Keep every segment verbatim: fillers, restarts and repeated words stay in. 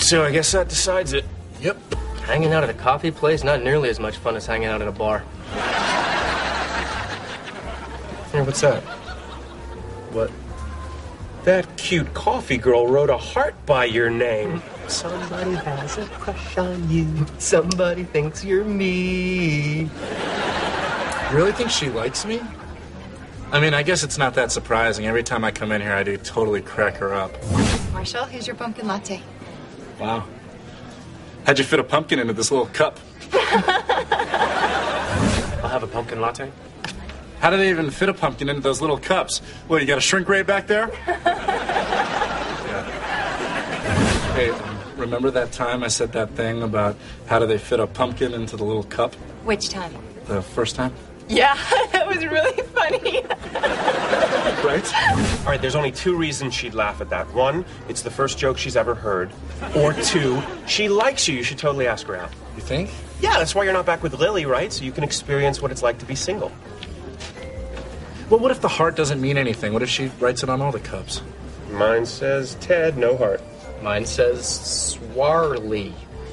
So I guess that decides it. Yep. Hanging out at a coffee place, not nearly as much fun as hanging out at a bar. Hey, what's that? What? That cute coffee girl wrote a heart by your name. Somebody has a crush on you. Somebody thinks you're me. You really think she likes me? I mean, I guess it's not that surprising. Every time I come in here, I do totally crack her up. Marshall, here's your pumpkin latte. Wow. How'd you fit a pumpkin into this little cup? I'll have a pumpkin latte. How do they even fit a pumpkin into those little cups? What, you got a shrink ray back there? Yeah. Hey, um, remember that time I said that thing about how do they fit a pumpkin into the little cup? Which time? The first time? Yeah, that was really funny. Right? All right, there's only two reasons she'd laugh at that. One, it's the first joke she's ever heard. Or two, she likes you. You should totally ask her out. You think? Yeah, that's why you're not back with Lily, right? So you can experience what it's like to be single. Well, what if the heart doesn't mean anything? What if she writes it on all the cups? Mine says Ted, no heart. Mine says Swarly.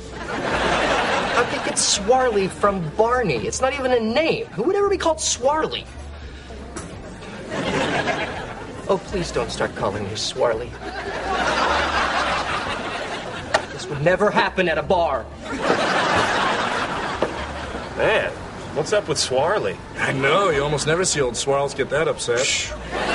I think it's Swarly from Barney. It's not even a name. Who would ever be called Swarly? Oh, please don't start calling me Swarly. This would never happen at a bar. Man, what's up with Swarly? I know, you almost never see old Swirls get that upset. Shh.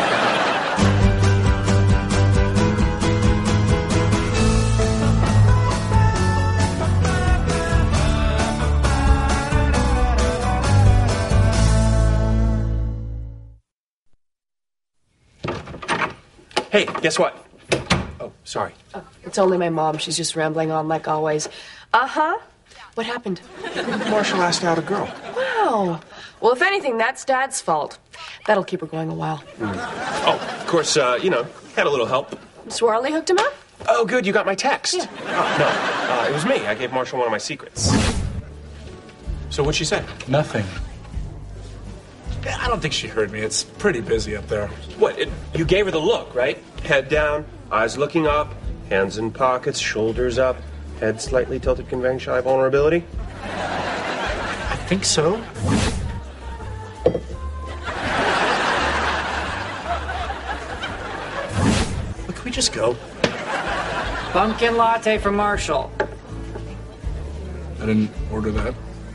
Hey, guess what? Oh, sorry. Oh, it's only my mom. She's just rambling on like always. Uh-huh. What happened? Marshall asked out a girl. Wow. Well, if anything, that's Dad's fault. That'll keep her going a while. Mm. Oh, of course, uh, you know, had a little help. Swarly hooked him up? Oh, good, you got my text. Yeah. Oh, no, uh, it was me. I gave Marshall one of my secrets. So what'd she say? Nothing. I don't think she heard me. It's pretty busy up there. What? It, you gave her the look, right? Head down, eyes looking up, hands in pockets, shoulders up, head slightly tilted, conveying shy vulnerability. I think so. Well, can we just go? Pumpkin latte for Marshall. I didn't order that.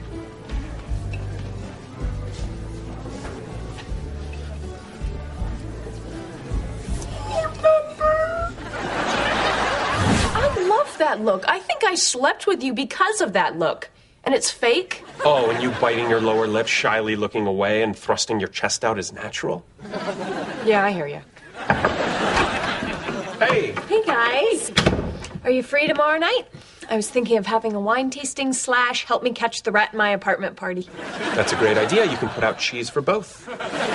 That look. I think I slept with you because of that look. And it's fake? Oh, and you biting your lower lip, shyly looking away and thrusting your chest out is natural? Yeah, I hear you. Hey! Hey, guys. Are you free tomorrow night? I was thinking of having a wine tasting slash help me catch the rat in my apartment party. That's a great idea. You can put out cheese for both.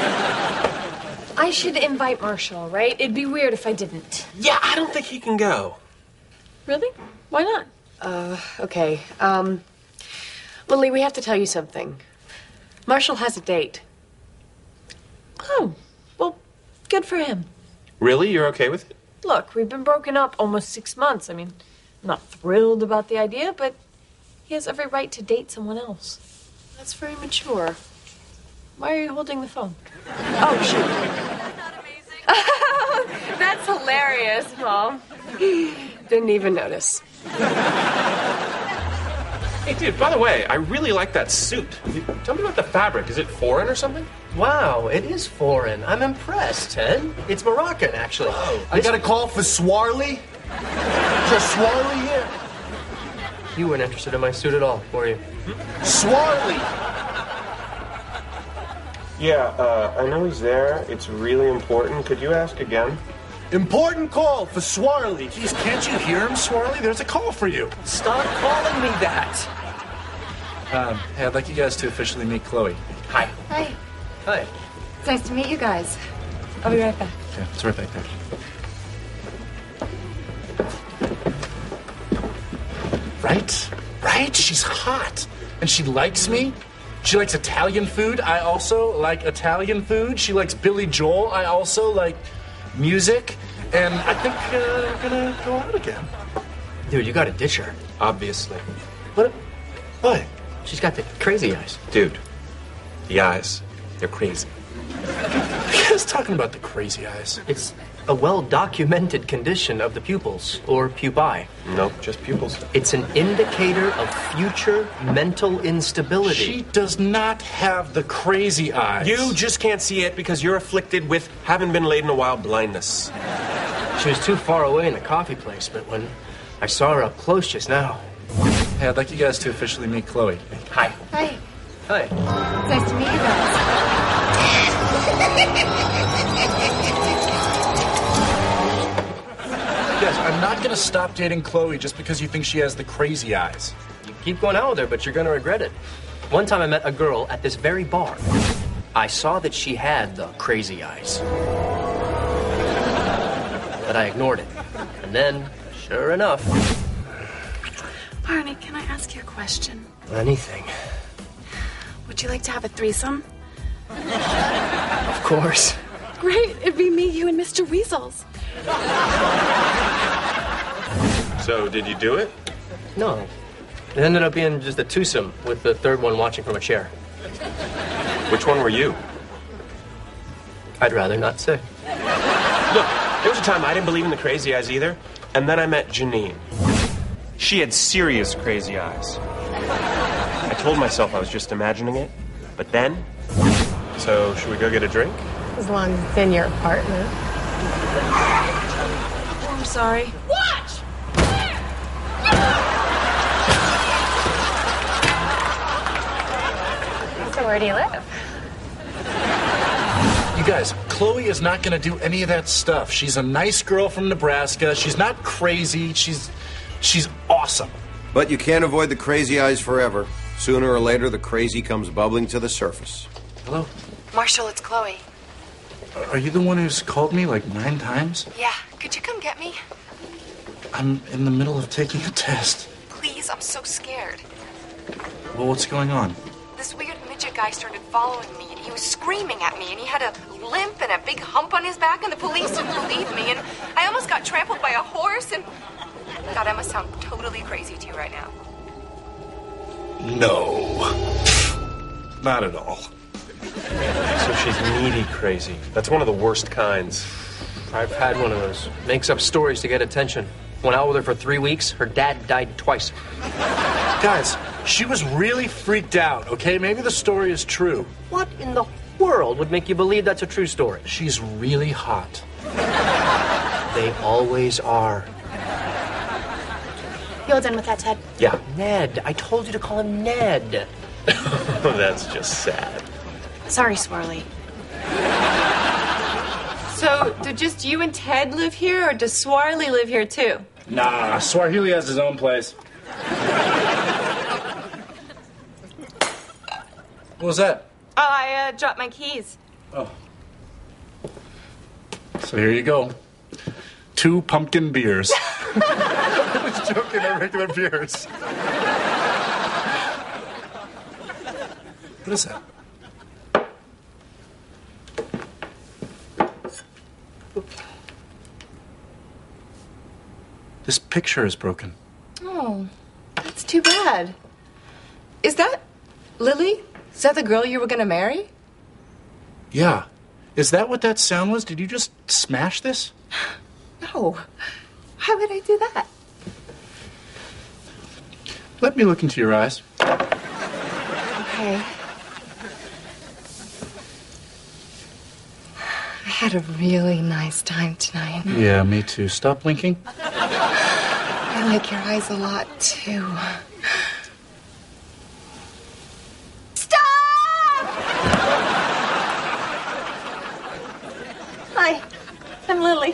I should invite Marshall, right? It'd be weird if I didn't. Yeah, I don't think he can go. Really? Why not? Uh, okay. Um, Lily, we have to tell you something. Marshall has a date. Oh, well, good for him. Really? You're okay with it? Look, we've been broken up almost six months. I mean, I'm not thrilled about the idea, but he has every right to date someone else. That's very mature. Why are you holding the phone? Oh, shoot. That's hilarious, Mom. Didn't even notice. Hey, dude, by the way, I really like that suit. Tell me about the fabric. Is it foreign or something? Wow, it is foreign. I'm impressed, Ted. It's Moroccan, actually. Oh, I got a call for Swarly? Just Swarly here? You weren't interested in my suit at all, were you? Hmm? Swarly! Yeah, uh, I know he's there. It's really important. Could you ask again? Important call for Swarly. Jeez, can't you hear him, Swarly? There's a call for you. Stop calling me that. Um, hey, I'd like you guys to officially meet Chloe. Hi. Hi. Hi. It's nice to meet you guys. I'll be right back. Okay, it's right back there. Right? Right? She's hot. And she likes me. She likes Italian food. I also like Italian food. She likes Billy Joel. I also like music. And I think uh, we're gonna go out again. Dude, you gotta ditch her. Obviously. What? What? She's got the crazy eyes. Dude, the eyes, they're crazy. You guys talking about the crazy eyes? It's a well-documented condition of the pupils, or pupae. Nope, just pupils. It's an indicator of future mental instability. She does not have the crazy eyes. You just can't see it because you're afflicted with haven't been laid in a while blindness. She was too far away in the coffee place, but when I saw her up close just now... Hey, I'd like you guys to officially meet Chloe. Hi. Hi. Hi. It's nice to meet you guys. Guys, I'm not gonna stop dating Chloe just because you think she has the crazy eyes. You keep going out with her, but you're gonna regret it. One time I met a girl at this very bar. I saw that she had the crazy eyes. But I ignored it. And then, sure enough... Barney, can I ask you a question? Anything. Would you like to have a threesome? Of course. Great, it'd be me, you, and Mister Weasels. So, did you do it? No. It ended up being just a twosome with the third one watching from a chair. Which one were you? I'd rather not say. Look, there was a time I didn't believe in the crazy eyes either, and then I met Janine. She had serious crazy eyes. I told myself I was just imagining it, but then... So, should we go get a drink? As long as it's in your apartment. Oh, I'm sorry. Watch! So where do you live? You guys, Chloe is not gonna do any of that stuff. She's a nice girl from Nebraska. She's not crazy. She's... she's awesome. But you can't avoid the crazy eyes forever. Sooner or later, the crazy comes bubbling to the surface. Hello? Marshall, it's Chloe. Are you the one who's called me like nine times? Yeah, could you come get me? I'm in the middle of taking a test. Please, I'm so scared. Well, what's going on? This weird midget guy started following me, and he was screaming at me, and he had a limp and a big hump on his back, and the police didn't believe me, and I almost got trampled by a horse, and... God, I must sound totally crazy to you right now. No. Not at all. So she's needy crazy. That's one of the worst kinds. I've had one of those. Makes up stories to get attention. Went out with her for three weeks. Her dad died twice. Guys, she was really freaked out, okay? Maybe the story is true. What in the world would make you believe that's a true story? She's really hot. They always are. You all done with that, Ted? Yeah. Ned. I told you to call him Ned. That's just sad. Sorry, Swirly. So, do just you and Ted live here, or does Swarley live here too? Nah, Swahili has his own place. What was that? Oh, I uh, dropped my keys. Oh. So here you go. Two pumpkin beers. I was joking, they're regular beers. What is that? This picture is broken. Oh, that's too bad. Is that Lily? Is that the girl you were gonna marry? Yeah. Is that what that sound was? Did you just smash this? No. How would I do that? Let me look into your eyes. Okay. I had a really nice time tonight. Yeah, me too. Stop blinking. I like your eyes a lot, too. Stop! Hi, I'm Lily.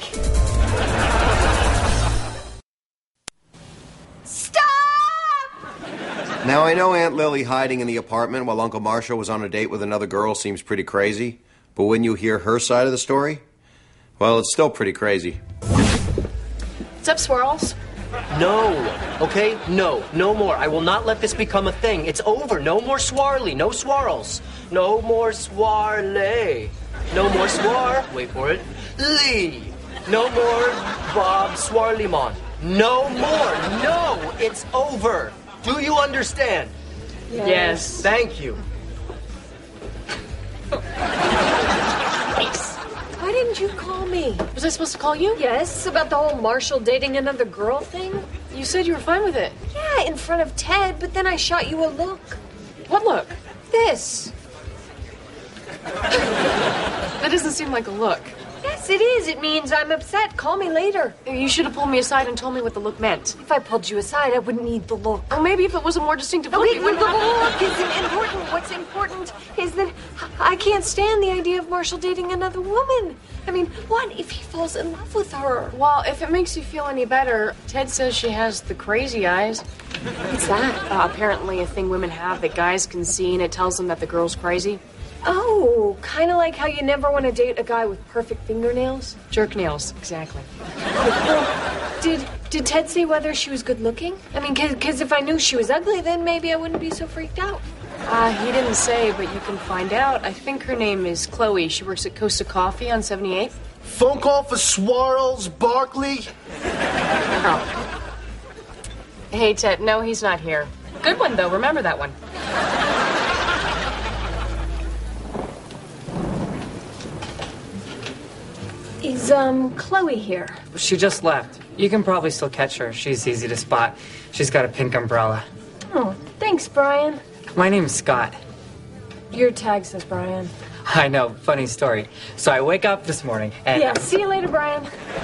Now, I know Aunt Lily hiding in the apartment while Uncle Marshall was on a date with another girl seems pretty crazy, but when you hear her side of the story, well, it's still pretty crazy. What's up, Swirls? No. Okay? No. No more. I will not let this become a thing. It's over. No more Swarley. No Swarls. No more Swarley. No more Swar. Wait for it. Lee. No more Bob Swarlymon. No more. No, it's over. Do you understand? Yes. Thank you. Why didn't you call me? Was I supposed to call you? Yes, about the whole Marshall dating another girl thing. You said you were fine with it. Yeah, in front of Ted, but then I shot you a look. What look? This. That doesn't seem like a look. Yes, it is. It means I'm upset. Call me later. You should have pulled me aside and told me what the look meant. If I pulled you aside, I wouldn't need the look. Well, maybe if it was a more distinctive look, Okay, you the wouldn't have... look isn't important. What's important is that I can't stand the idea of Marshall dating another woman. I mean, what if he falls in love with her? Well, if it makes you feel any better, Ted says she has the crazy eyes. What's that? Uh, apparently a thing women have that guys can see, and it tells them that the girl's crazy. Oh, kind of like how you never want to date a guy with perfect fingernails? Jerk nails, exactly. Well, did did Ted say whether she was good looking? I mean, because if I knew she was ugly, then maybe I wouldn't be so freaked out. Uh, he didn't say, but you can find out. I think her name is Chloe. She works at Costa Coffee on seventy-eighth. Phone call for Swarls, Barkley? Oh. Hey, Ted, no, he's not here. Good one, though. Remember that one. Is, um, Chloe here? She just left. You can probably still catch her. She's easy to spot. She's got a pink umbrella. Oh, thanks, Brian. My name's Scott. Your tag says Brian. I know, funny story. So I wake up this morning and... Yeah, see you later, Brian.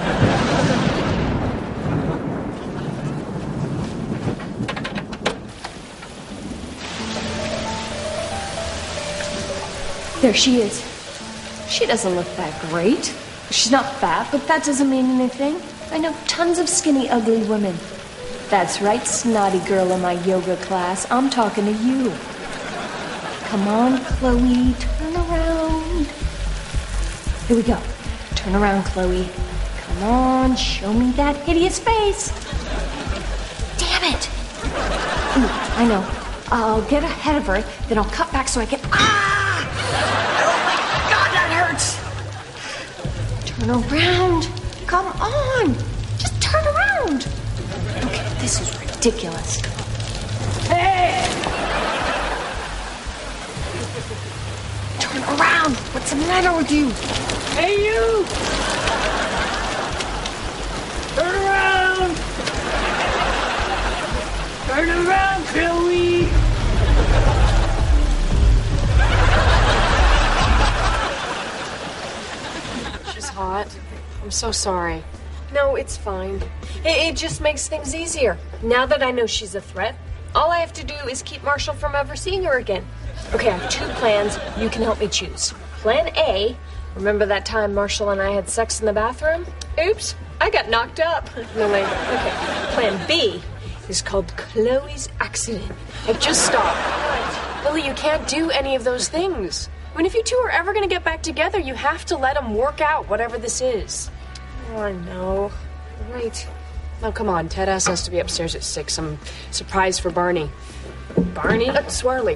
There she is. She doesn't look that great. She's not fat, but that doesn't mean anything. I know tons of skinny, ugly women. That's right, snotty girl in my yoga class. I'm talking to you. Come on, Chloe, turn around. Here we go. Turn around, Chloe. Come on, show me that hideous face. Damn it. Ooh, I know. I'll get ahead of her, then I'll cut back so I can... Ah! Oh my God, that hurts. Turn around. Come on. Just turn around. Okay, this is ridiculous. Hey! Turn around. What's the matter with you? Hey, you! Turn around! Turn around, Chloe! She's hot. I'm so sorry. No, it's fine. It, it just makes things easier. Now that I know she's a threat, all I have to do is keep Marshall from ever seeing her again. Okay, I have two plans. You can help me choose. Plan A, remember that time Marshall and I had sex in the bathroom? Oops, I got knocked up. No, wait. Okay. Plan B is called Chloe's accident. Hey, just stop. Lily, you can't do any of those things. I mean, if you two are ever going to get back together, you have to let them work out whatever this is. Oh, I know. Right. Oh, come on. Ted asked us to be upstairs at six. Some surprise for Barney. Barney? Uh, Swarley.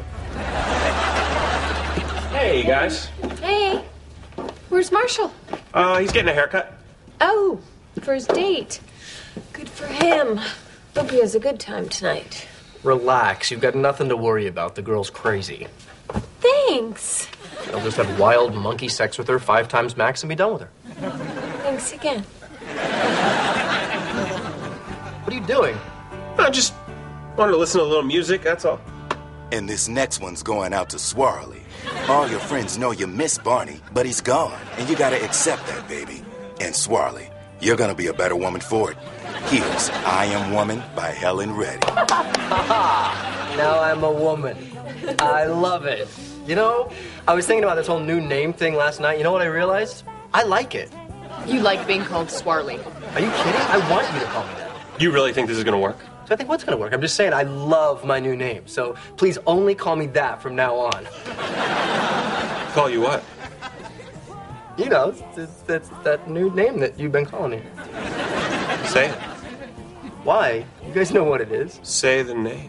Hey, guys. Hey, where's Marshall? Uh, he's getting a haircut. Oh, for his date. Good for him. Hope he has a good time tonight. Relax. You've got nothing to worry about. The girl's crazy. Thanks. I'll just have wild monkey sex with her five times max and be done with her. Thanks again. What are you doing? I just wanted to listen to a little music, that's all. And this next one's going out to Swarley. All your friends know you miss Barney, but he's gone. And you gotta accept that, baby. And Swarley, you're gonna be a better woman for it. Here's I Am Woman by Helen Reddy. Now I'm a woman. I love it. You know, I was thinking about this whole new name thing last night. You know what I realized? I like it. You like being called Swarley. Are you kidding? I want you to call me that. You really think this is gonna work? So I think what's going to work? I'm just saying I love my new name. So please only call me that from now on. Call you what? You know, it's, it's that new name that you've been calling me. Say it. Why? You guys know what it is. Say the name.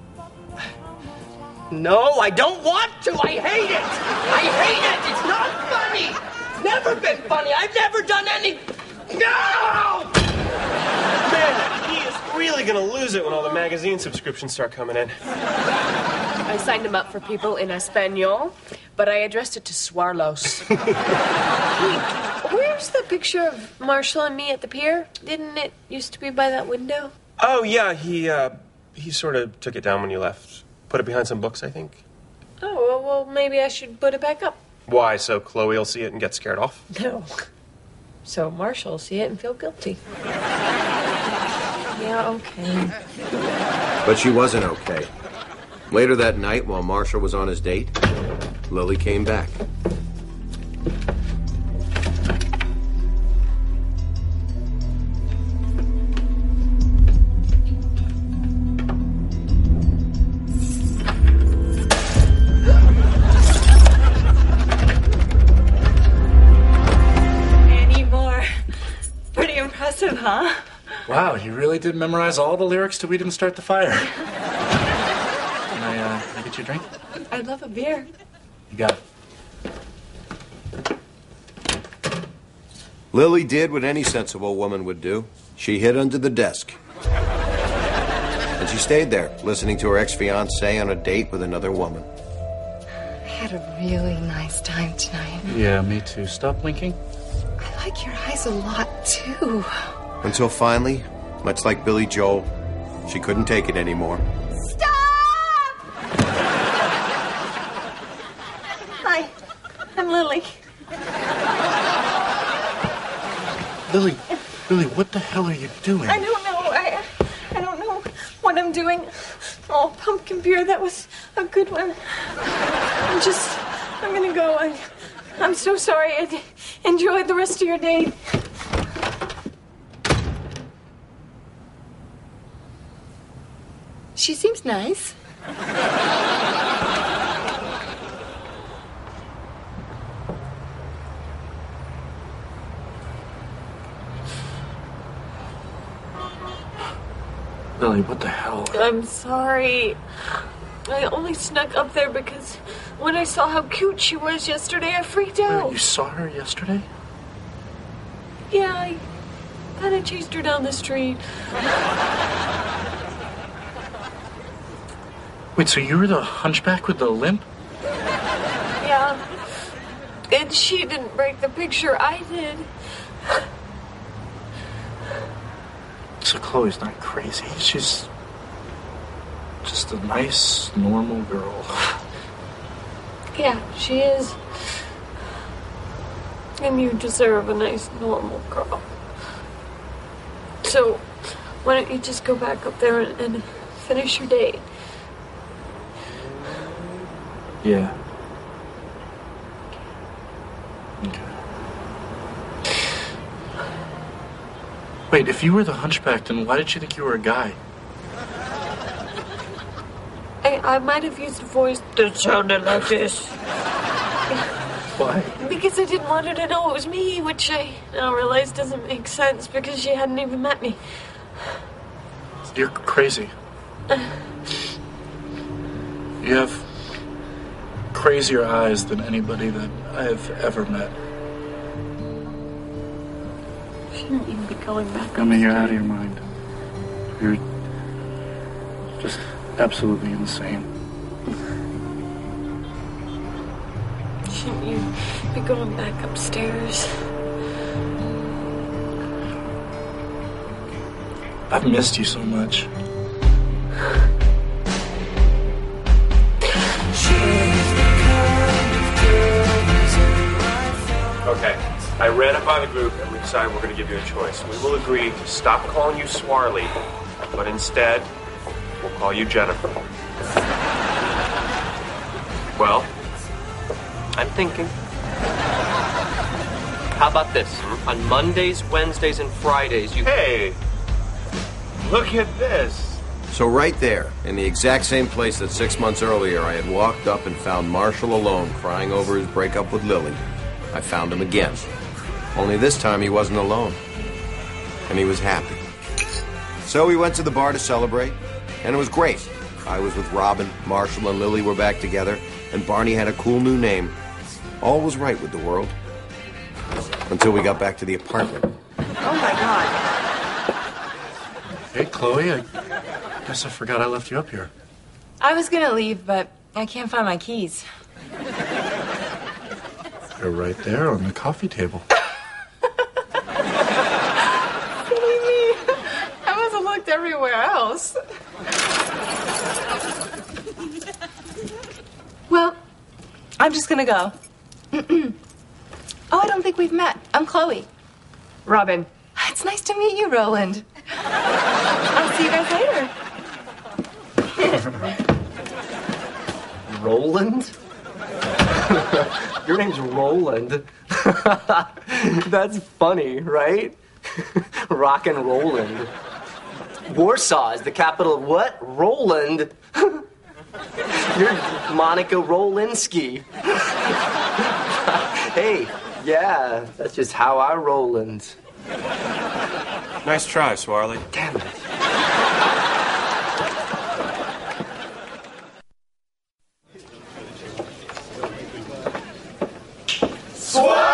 No, I don't want to. I hate it. I hate it. It's not funny. It's never been funny. I've never done any... No! Man. really gonna lose it when all the magazine subscriptions start coming in. I signed him up for people in Espanol, but I addressed it to Swarlos. Where's the picture of Marshall and me at the pier? Didn't it used to be by that window? Oh, yeah, he, uh, he sort of took it down when you left. Put it behind some books, I think. Oh, well, well, maybe I should put it back up. Why, so Chloe will see it and get scared off? No. So Marshall will see it and feel guilty. Yeah, okay. But she wasn't okay. Later that night, while Marshall was on his date, Lily came back. Any more? Pretty impressive, huh? Wow, you really did memorize all the lyrics to We Didn't Start the Fire. Can I, uh, can I get you a drink? I'd love a beer. You got it. Lily did what any sensible woman would do. She hid under the desk. And she stayed there, listening to her ex-fiancé on a date with another woman. I had a really nice time tonight. Yeah, me too. Stop blinking. I like your eyes a lot, too. Until finally, much like Billy Joel, she couldn't take it anymore. Stop! Hi, I'm Lily. Lily, Lily, what the hell are you doing? I don't know. I, I don't know what I'm doing. Oh, pumpkin beer, that was a good one. I'm just, I'm gonna go. I, I'm so sorry. I, enjoy the rest of your day. She seems nice. Lily, what the hell? I'm sorry. I only snuck up there because when I saw how cute she was yesterday, I freaked out. Wait, you saw her yesterday? Yeah, I kind of chased her down the street. Wait, so you were the hunchback with the limp? Yeah. And she didn't break the picture, I did. So Chloe's not crazy. She's just a nice, normal girl. Yeah, she is. And you deserve a nice, normal girl. So, why don't you just go back up there and, and finish your date? Yeah. Okay. Wait, if you were the hunchback, then why did you think you were a guy? I, I might have used a voice that sounded like this. Why? Because I didn't want her to know it was me, which I now realize doesn't make sense because she hadn't even met me. You're crazy. You have crazier eyes than anybody that I've ever met. Shouldn't you be going back? I mean, you're out of your mind. You're just absolutely insane. Shouldn't you be going back upstairs? I've missed you so much. Okay, I ran it by the group and we decided we're going to give you a choice. We will agree to stop calling you Swarley, but instead, we'll call you Jennifer. Well, I'm thinking. How about this? On Mondays, Wednesdays, and Fridays, you... hey, look at this. So right there, in the exact same place that six months earlier I had walked up and found Marshall alone crying over his breakup with Lily, I found him again. Only this time he wasn't alone. And he was happy. So we went to the bar to celebrate, and it was great. I was with Robin, Marshall and Lily were back together, and Barney had a cool new name. All was right with the world. Until we got back to the apartment. Oh, my God. Hey, Chloe, I guess I forgot I left you up here. I was gonna leave, but I can't find my keys. They're right there on the coffee table. Silly me. I must have looked everywhere else. Well, I'm just gonna go. Oh, I don't think we've met. I'm Chloe. Robin. It's nice to meet you, Roland. I'll see you guys later. Roland? Your name's Roland. That's funny, right? Rock and Roland. Warsaw is the capital of what? Roland. You're Monica Rowlinski. Hey, yeah, that's just how I Roland. Nice try, Swarley. Damn it. Swarley!